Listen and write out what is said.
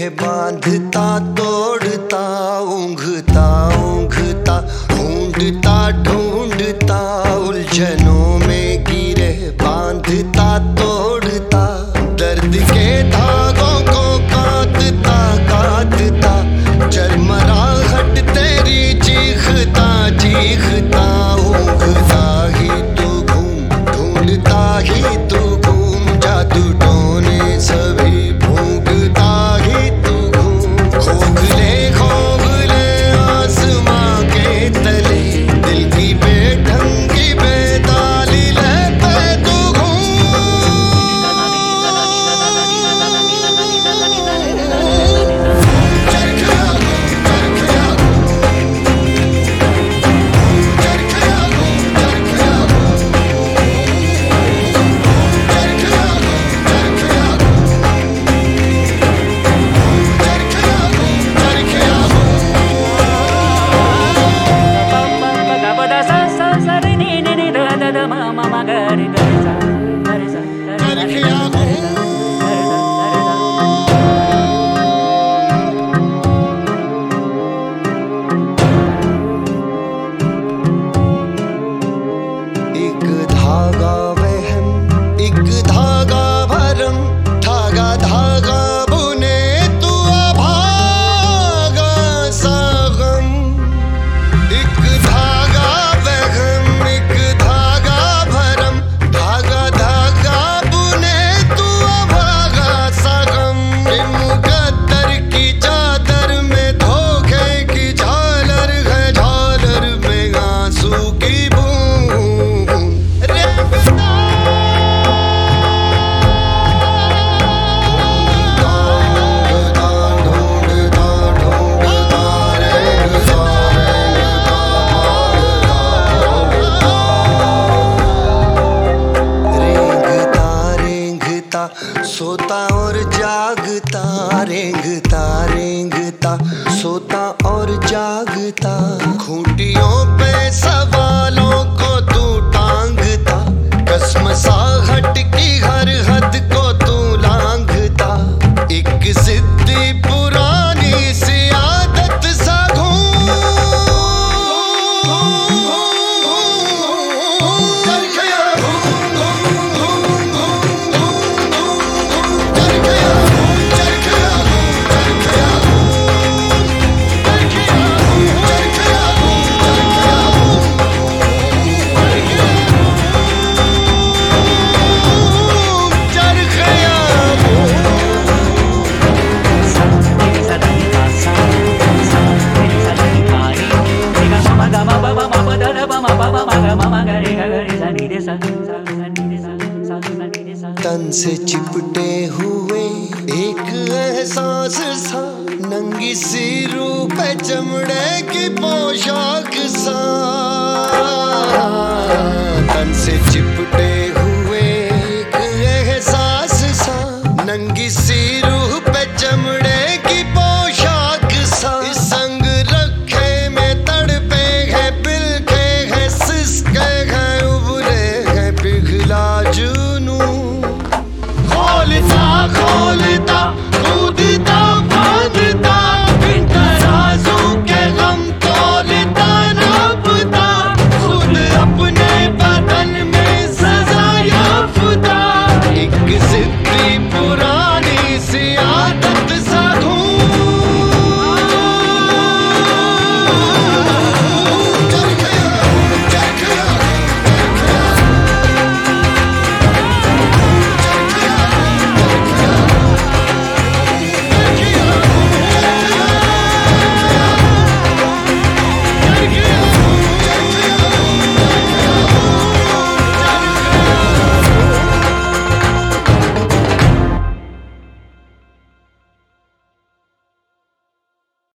बांधता तोड़ता ऊँघता ऊँघता ढूंढता ढूंढता उलझनों में गिरे बांधता तोड़ता दर्द के धागों को काटता काटता चरमराहट तेरी चीखता चीखता ऊँघता ही तू घूम ढूंढता ही तू घूम जादू टोने सभी भूंगता ही तू घूम खोगले आसमां के तले दिल की बेढंगी बेताली लहते तू सोता और जागता रेंगता रेंगता सोता और जागता खूंटियों पे सवालों को तू टांगता कसमसाहट की हर हद को तू लांघता एक जिद्दी पुरानी सी आदत सा तन से चिपटे हुए एक एहसास सा नंगी सी रूह पे चमड़े की पोशाक सा तन से चिपटे हुए एक एहसास सा नंगी सी रूह पे चमड़े